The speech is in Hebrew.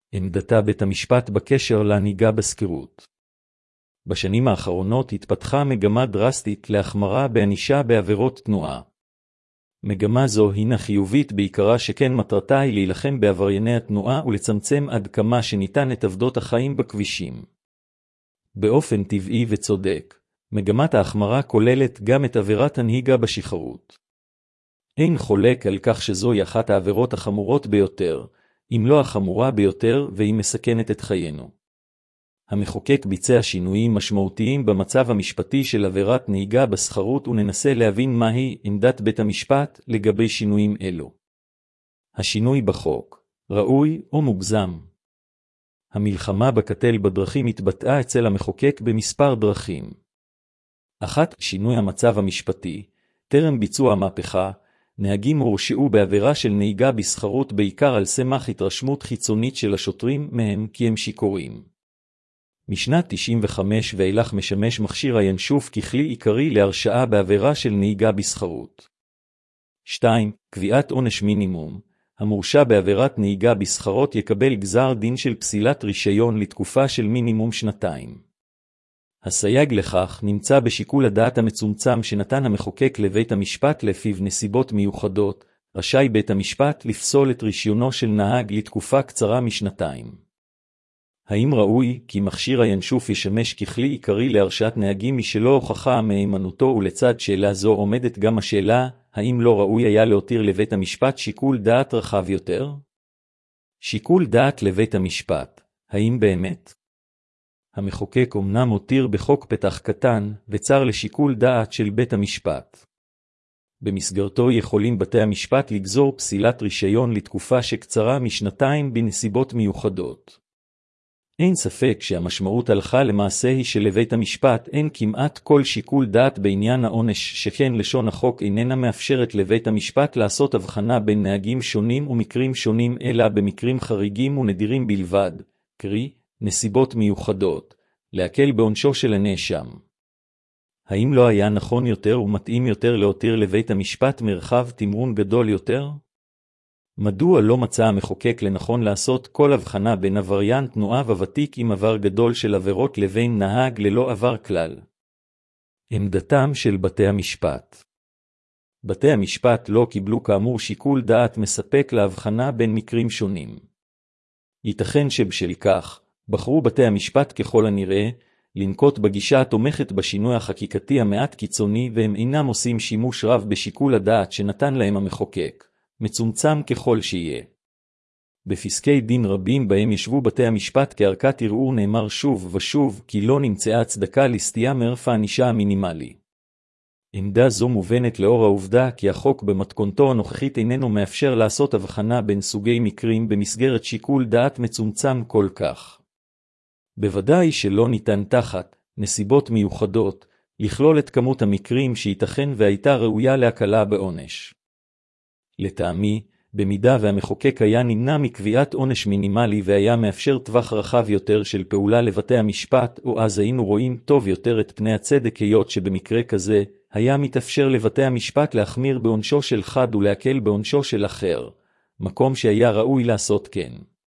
עמדתה בית המשפט בקשר להנהיגה בסקירות. בשנים האחרונות התפתחה מגמה דרסטית להחמרה בענישה בעבירות תנועה. מגמה זו הינה חיובית בעיקרה שכן מטרתה היא להילחם בעברייני התנועה ולצמצם עד כמה שניתן את עבדות החיים בכבישים. באופן טבעי וצודק, מגמת ההחמרה כוללת גם את עבירת הנהיגה בשכרות. אין חולק על כך שזוהי אחת העבירות החמורות ביותר, אם לא החמורה ביותר, והיא מסכנת את חיינו. המחוקק ביצע שינויים משמעותיים במצב המשפטי של עבירת נהיגה בסחרות וננסה להבין מהי עמדת בית המשפט לגבי שינויים אלו. השינוי בחוק, ראוי או מוגזם? המלחמה בקטל בדרכים התבטאה אצל המחוקק במספר דרכים. 1. שינוי המצב המשפטי. טרם ביצוע המהפכה, נהגים הורשעו בעבירה של נהיגה בסחרות בעיקר על סמך התרשמות חיצונית של השוטרים מהם כי הם שיכורים. משנת 95 ואילך משמש מכשיר הינשוף ככלי עיקרי להרשעה בעבירה של נהיגה בסחרות. 2. קביעת עונש מינימום. המורשע בעבירת נהיגה בסחרות יקבל גזר דין של פסילת רישיון לתקופה של מינימום 2. הסייג לכך נמצא בשיקול הדעת המצומצם שנתן המחוקק לבית המשפט לפיו נסיבות מיוחדות, רשאי בית המשפט לפסול את רישיונו של נהג לתקופה קצרה מ2. האם ראוי כי מכשיר הינשוף ישמש ככלי עיקרי להרשעת נהגים משלא הוכחה מהימנותו, ולצד שאלה זו עומדת גם השאלה, האם לא ראוי היה להותיר לבית המשפט שיקול דעת רחב יותר? שיקול דעת לבית המשפט, האם באמת? המחוקק אומנם הותיר בחוק פתח קטן וצר לשיקול דעת של בית המשפט. במסגרתו יכולים בתי המשפט לגזור פסילת רישיון לתקופה שקצרה מ2 בנסיבות מיוחדות. אין ספק שהמשמעות הלכה למעשה היא שלבית המשפט אין כמעט כל שיקול דעת בעניין העונש, שכן לשון החוק איננה מאפשרת לבית המשפט לעשות הבחנה בין נהגים שונים ומקרים שונים אלא במקרים חריגים ונדירים בלבד, קרי, נסיבות מיוחדות, להקל בעונשו של הנאשם. האם לא היה נכון יותר ומתאים יותר להותיר לבית המשפט מרחב תמרון גדול יותר? מדוע לא מצא המחוקק לנכון לעשות כל הבחנה בין עבריין תנועה וותיק עם עבר גדול של עבירות לבין נהג ללא עבר כלל? עמדתם של בתי המשפט. בתי המשפט לא קיבלו כאמור שיקול דעת מספק להבחנה בין מקרים שונים. ייתכן שבשל כך, בחרו בתי המשפט ככל הנראה, לנקוט בגישה התומכת בשינוי החקיקתי המעט קיצוני, והם אינם עושים שימוש רב בשיקול הדעת שנתן להם המחוקק, מצומצם ככל שיהיה. בפסקי דין רבים בהם ישבו בתי המשפט כערכת ערעור נאמר שוב ושוב כי לא נמצאה הצדקה לסטייה מערף הענישה המינימלי. עמדה זו מובנת לאור העובדה כי החוק במתכונתו הנוכחית איננו מאפשר לעשות הבחנה בין סוגי מקרים במסגרת שיקול דעת מצומצם כל כך. בוודאי שלא ניתן תחת נסיבות מיוחדות לכלול את כמות המקרים שייתכן והייתה ראויה להקלה בעונש. לטעמי, במידה והמחוקק היה נמנע מקביעת עונש מינימלי והיה מאפשר טווח רחב יותר של פעולה לבתי המשפט, או אז היינו רואים טוב יותר את פני הצדק, היות שבמקרה כזה היה מתאפשר לבתי המשפט להחמיר בעונשו של אחד ולהקל בעונשו של אחר, מקום שהיה ראוי לעשות כן.